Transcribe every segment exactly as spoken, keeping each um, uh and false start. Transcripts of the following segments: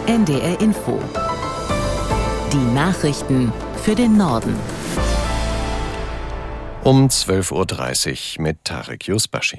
N D R Info. Die Nachrichten für den Norden. Um zwölf Uhr dreißig mit Tarek Yusbashi.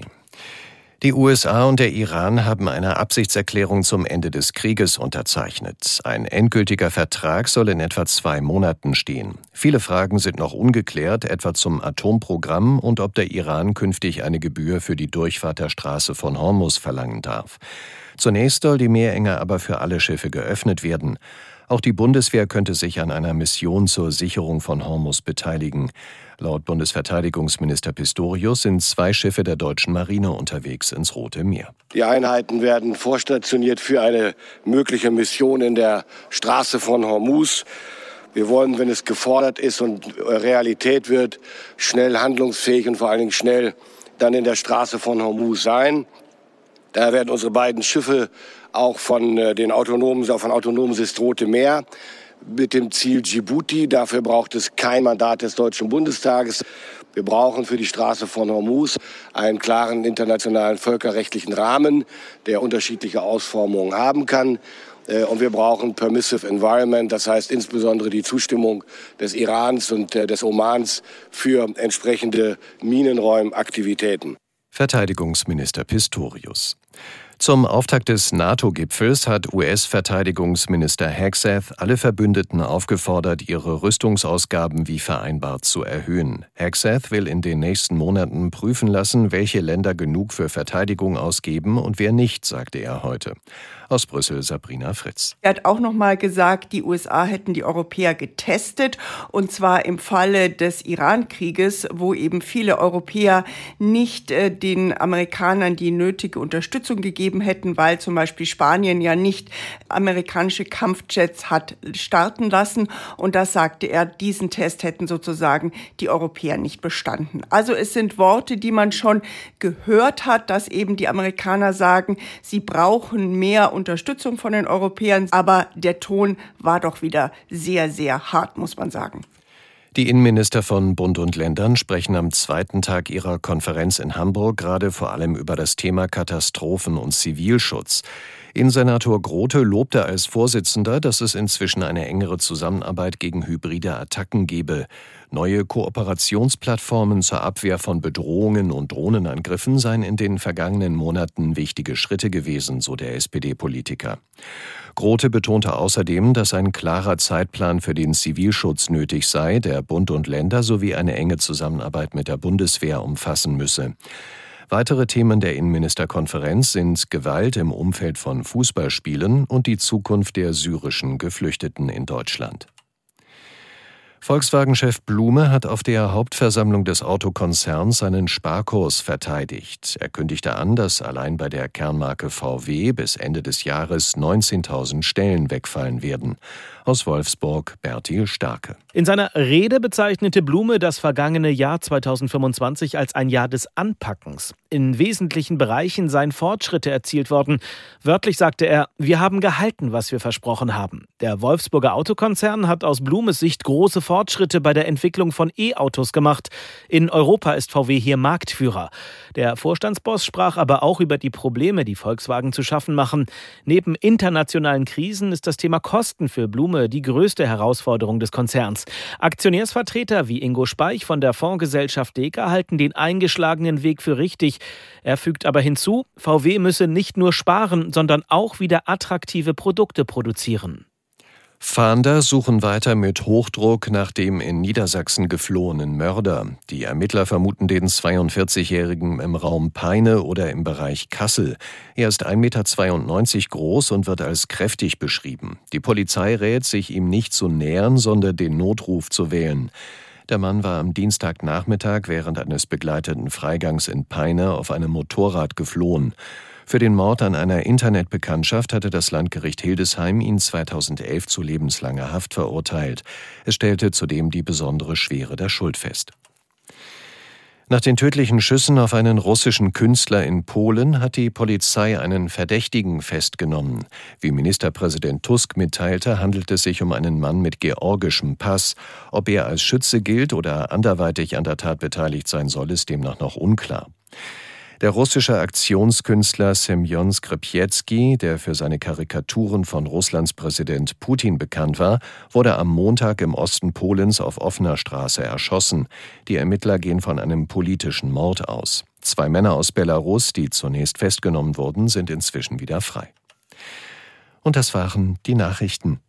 Die U S A und der Iran haben eine Absichtserklärung zum Ende des Krieges unterzeichnet. Ein endgültiger Vertrag soll in etwa zwei Monaten stehen. Viele Fragen sind noch ungeklärt, etwa zum Atomprogramm und ob der Iran künftig eine Gebühr für die Durchfahrt der Straße von Hormuz verlangen darf. Zunächst soll die Meerenge aber für alle Schiffe geöffnet werden. Auch die Bundeswehr könnte sich an einer Mission zur Sicherung von Hormuz beteiligen. Laut Bundesverteidigungsminister Pistorius sind zwei Schiffe der deutschen Marine unterwegs ins Rote Meer. Die Einheiten werden vorstationiert für eine mögliche Mission in der Straße von Hormuz. Wir wollen, wenn es gefordert ist und Realität wird, schnell handlungsfähig und vor allen Dingen schnell dann in der Straße von Hormuz sein. Daher werden unsere beiden Schiffe auch von den autonomen, auch von autonomen System Rote Meer mit dem Ziel Djibouti. Dafür braucht es kein Mandat des Deutschen Bundestages. Wir brauchen für die Straße von Hormuz einen klaren internationalen völkerrechtlichen Rahmen, der unterschiedliche Ausformungen haben kann. Und wir brauchen Permissive Environment, das heißt insbesondere die Zustimmung des Irans und des Omans für entsprechende Minenräumaktivitäten. Verteidigungsminister Pistorius. Zum Auftakt des NATO-Gipfels hat U S-Verteidigungsminister Hegseth alle Verbündeten aufgefordert, ihre Rüstungsausgaben wie vereinbart zu erhöhen. Hegseth will in den nächsten Monaten prüfen lassen, welche Länder genug für Verteidigung ausgeben und wer nicht, sagte er heute. Aus Brüssel Sabrina Fritz. Er hat auch noch mal gesagt, die U S A hätten die Europäer getestet, und zwar im Falle des Iran-Krieges, wo eben viele Europäer nicht äh, den Amerikanern die nötige Unterstützung gegeben hätten, weil zum Beispiel Spanien ja nicht amerikanische Kampfjets hat starten lassen. Und das sagte er, diesen Test hätten sozusagen die Europäer nicht bestanden. Also es sind Worte, die man schon gehört hat, dass eben die Amerikaner sagen, sie brauchen mehr Unterstützung von den Europäern. Aber der Ton war doch wieder sehr, sehr hart, muss man sagen. Die Innenminister von Bund und Ländern sprechen am zweiten Tag ihrer Konferenz in Hamburg gerade vor allem über das Thema Katastrophen- und Zivilschutz. Innensenator Grote lobte als Vorsitzender, dass es inzwischen eine engere Zusammenarbeit gegen hybride Attacken gebe. Neue Kooperationsplattformen zur Abwehr von Bedrohungen und Drohnenangriffen seien in den vergangenen Monaten wichtige Schritte gewesen, so der S P D-Politiker. Grote betonte außerdem, dass ein klarer Zeitplan für den Zivilschutz nötig sei, der Bund und Länder sowie eine enge Zusammenarbeit mit der Bundeswehr umfassen müsse. Weitere Themen der Innenministerkonferenz sind Gewalt im Umfeld von Fußballspielen und die Zukunft der syrischen Geflüchteten in Deutschland. Volkswagen-Chef Blume hat auf der Hauptversammlung des Autokonzerns seinen Sparkurs verteidigt. Er kündigte an, dass allein bei der Kernmarke V W bis Ende des Jahres neunzehntausend Stellen wegfallen werden. Aus Wolfsburg Bertil Starke. In seiner Rede bezeichnete Blume das vergangene Jahr zweitausendfünfundzwanzig als ein Jahr des Anpackens. In wesentlichen Bereichen seien Fortschritte erzielt worden. Wörtlich sagte er, wir haben gehalten, was wir versprochen haben. Der Wolfsburger Autokonzern hat aus Blumes Sicht große Fortschritte bei der Entwicklung von E-Autos gemacht. In Europa ist V W hier Marktführer. Der Vorstandsboss sprach aber auch über die Probleme, die Volkswagen zu schaffen machen. Neben internationalen Krisen ist das Thema Kosten für Blume die größte Herausforderung des Konzerns. Aktionärsvertreter wie Ingo Speich von der Fondsgesellschaft Deka halten den eingeschlagenen Weg für richtig. Er fügt aber hinzu, V W müsse nicht nur sparen, sondern auch wieder attraktive Produkte produzieren. Fahnder suchen weiter mit Hochdruck nach dem in Niedersachsen geflohenen Mörder. Die Ermittler vermuten den zweiundvierzigjährigen im Raum Peine oder im Bereich Kassel. Er ist ein Meter zweiundneunzig groß und wird als kräftig beschrieben. Die Polizei rät, sich ihm nicht zu nähern, sondern den Notruf zu wählen. Der Mann war am Dienstagnachmittag während eines begleiteten Freigangs in Peine auf einem Motorrad geflohen. Für den Mord an einer Internetbekanntschaft hatte das Landgericht Hildesheim ihn zweitausendelf zu lebenslanger Haft verurteilt. Es stellte zudem die besondere Schwere der Schuld fest. Nach den tödlichen Schüssen auf einen russischen Künstler in Polen hat die Polizei einen Verdächtigen festgenommen. Wie Ministerpräsident Tusk mitteilte, handelt es sich um einen Mann mit georgischem Pass. Ob er als Schütze gilt oder anderweitig an der Tat beteiligt sein soll, ist demnach noch unklar. Der russische Aktionskünstler Semjon Skripjetski, der für seine Karikaturen von Russlands Präsident Putin bekannt war, wurde am Montag im Osten Polens auf offener Straße erschossen. Die Ermittler gehen von einem politischen Mord aus. Zwei Männer aus Belarus, die zunächst festgenommen wurden, sind inzwischen wieder frei. Und das waren die Nachrichten.